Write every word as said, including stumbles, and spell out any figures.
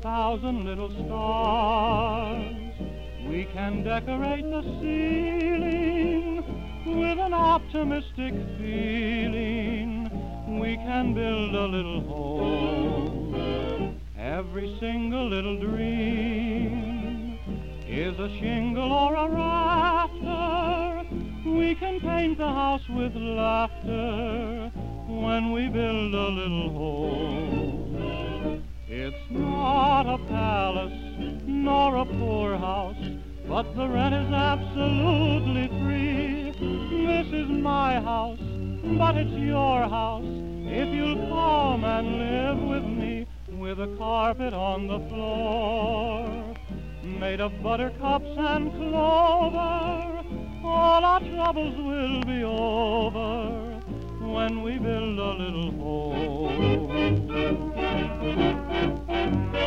thousand little stars. We can decorate the ceiling with an optimistic feeling. We can build a little home. Every single little dream is a shingle or a rafter. We can paint the house with laughter when we build a little home. It's not a palace nor a poorhouse, but the rent is absolutely free. This is my house, but it's your house if you'll come and live with me. With a carpet on the floor made of buttercups and clover, all our troubles will be over when we build a little home.